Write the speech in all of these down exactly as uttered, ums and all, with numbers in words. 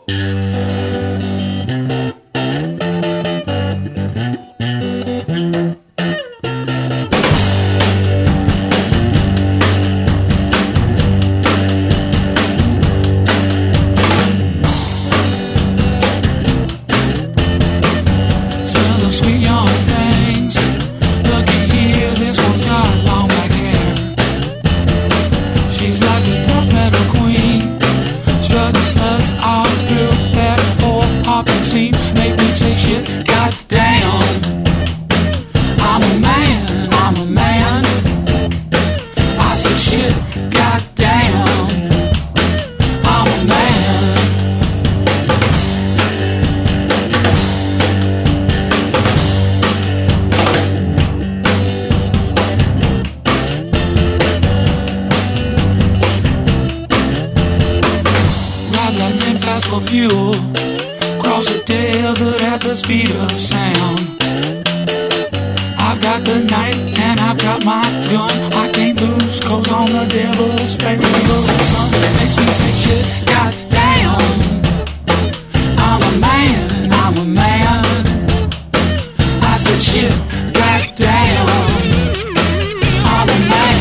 For fuel, cross the desert at the speed of sound. I've got the night and I've got my gun. I can't lose, cause on the devil's favorable sun makes me say shit, goddamn. I'm a man, I'm a man. I said shit, goddamn. I'm a man.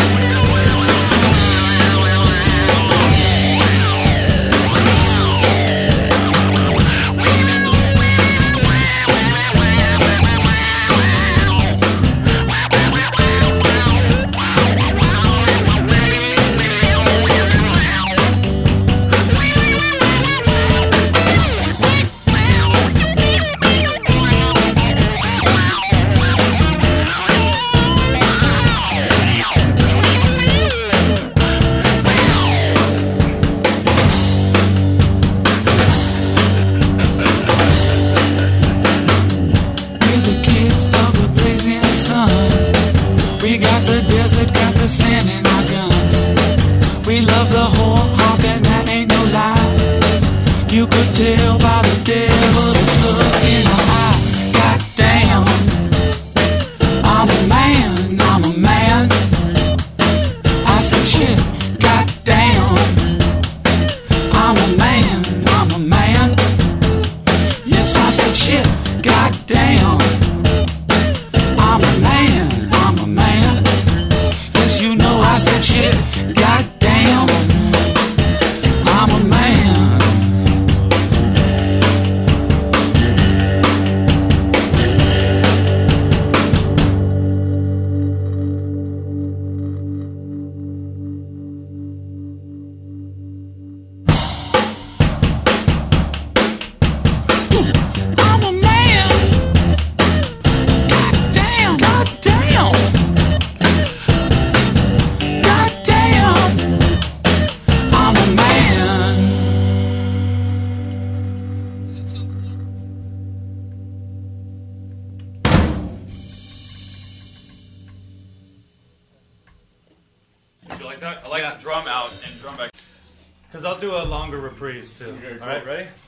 Sand in our guns. We love the whore hop and that ain't no lie. You could tell by the devil's look in her eye. Goddamn, I'm a man, I'm a man. I said shit, goddamn. I'm a man, I'm a man. Yes, I said shit, goddamn. I'm a man, I'm a man. You know I said shit, goddamn, I'm a man. I'm a man. Goddamn, goddamn. You like that? I like yeah. the drum out and drum back. Because I'll do a longer reprise too. Okay, cool. All right, ready?